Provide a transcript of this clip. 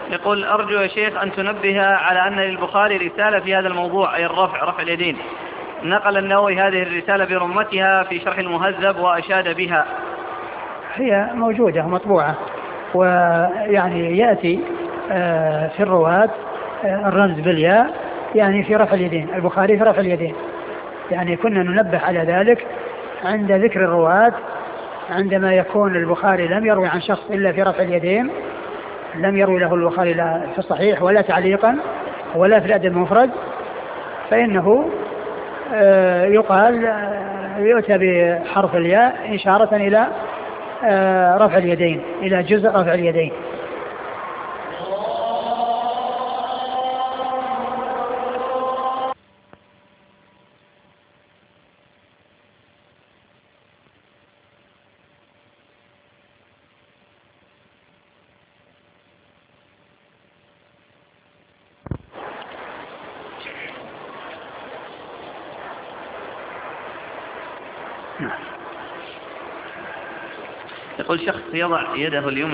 يقول أرجو يا شيخ أن تنبه على أن للبخاري رسالة في هذا الموضوع، أي رفع اليدين. نقل النووي هذه الرسالة برمتها في شرح المهذب وأشاد بها. هي موجودة مطبوعة، ويعني يأتي في الرواة الرمز بالياء يعني في رفع اليدين، البخاري في رفع اليدين، يعني كنا ننبه على ذلك عند ذكر الرواة. عندما يكون البخاري لم يروي عن شخص إلا في رفع اليدين، لم يروي له البخاري لا في الصحيح ولا تعليقا ولا في الأدب المفرد، فإنه يقال يؤتى بحرف الياء إشارة إلى رفع اليدين، إلى جزء رفع اليدين. يقول شخص يضع يده اليمنى